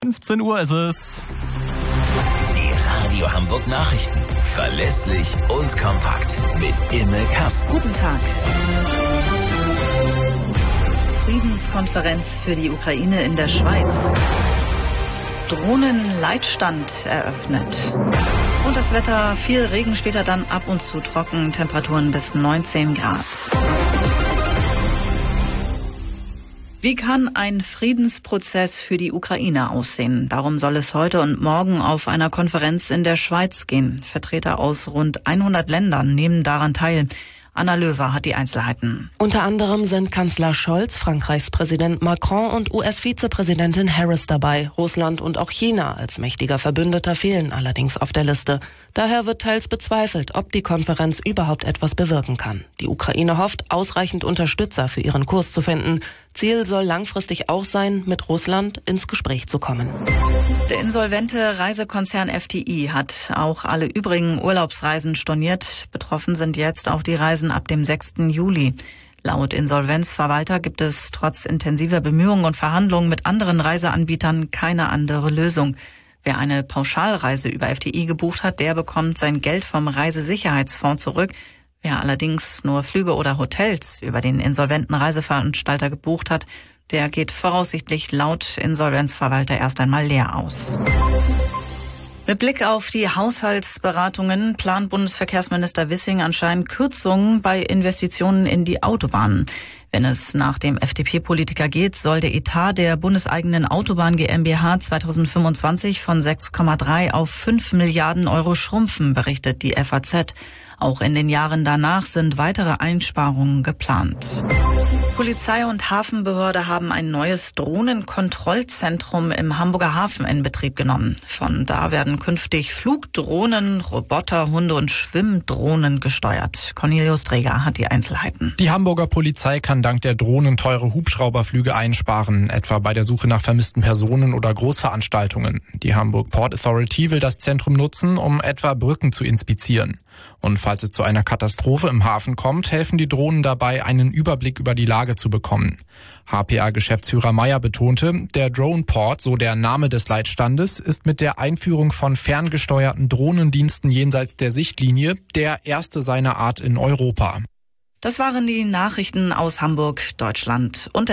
15 Uhr ist es. Die Radio Hamburg Nachrichten. Verlässlich und kompakt. Mit Imme Kasten. Guten Tag. Friedenskonferenz für die Ukraine in der Schweiz. Drohnenleitstand eröffnet. Und das Wetter, viel Regen, später dann ab und zu trocken, Temperaturen bis 19 Grad. Wie kann ein Friedensprozess für die Ukraine aussehen? Darum soll es heute und morgen auf einer Konferenz in der Schweiz gehen. Vertreter aus rund 100 Ländern nehmen daran teil. Anna Löwer hat die Einzelheiten. Unter anderem sind Kanzler Scholz, Frankreichs Präsident Macron und US-Vizepräsidentin Harris dabei. Russland und auch China als mächtiger Verbündeter fehlen allerdings auf der Liste. Daher wird teils bezweifelt, ob die Konferenz überhaupt etwas bewirken kann. Die Ukraine hofft, ausreichend Unterstützer für ihren Kurs zu finden. Ziel soll langfristig auch sein, mit Russland ins Gespräch zu kommen. Der insolvente Reisekonzern FTI hat auch alle übrigen Urlaubsreisen storniert. Betroffen sind jetzt auch die Reisen ab dem 6. Juli. Laut Insolvenzverwalter gibt es trotz intensiver Bemühungen und Verhandlungen mit anderen Reiseanbietern keine andere Lösung. Wer eine Pauschalreise über FTI gebucht hat, der bekommt sein Geld vom Reisesicherheitsfonds zurück. Wer allerdings nur Flüge oder Hotels über den insolventen Reiseveranstalter gebucht hat, der geht voraussichtlich laut Insolvenzverwalter erst einmal leer aus. Mit Blick auf die Haushaltsberatungen plant Bundesverkehrsminister Wissing anscheinend Kürzungen bei Investitionen in die Autobahnen. Wenn es nach dem FDP-Politiker geht, soll der Etat der bundeseigenen Autobahn GmbH 2025 von 6,3 auf 5 Milliarden Euro schrumpfen, berichtet die FAZ. Auch in den Jahren danach sind weitere Einsparungen geplant. Polizei und Hafenbehörde haben ein neues Drohnenkontrollzentrum im Hamburger Hafen in Betrieb genommen. Von da werden künftig Flugdrohnen, Roboter, Hunde und Schwimmdrohnen gesteuert. Cornelius Träger hat die Einzelheiten. Die Hamburger Polizei kann dank der Drohnen teure Hubschrauberflüge einsparen, etwa bei der Suche nach vermissten Personen oder Großveranstaltungen. Die Hamburg Port Authority will das Zentrum nutzen, um etwa Brücken zu inspizieren. Und falls es zu einer Katastrophe im Hafen kommt, helfen die Drohnen dabei, einen Überblick über die Lage zu bekommen. HPA-Geschäftsführer Meyer betonte, der Droneport, so der Name des Leitstandes, ist mit der Einführung von ferngesteuerten Drohnendiensten jenseits der Sichtlinie der erste seiner Art in Europa. Das waren die Nachrichten aus Hamburg, Deutschland und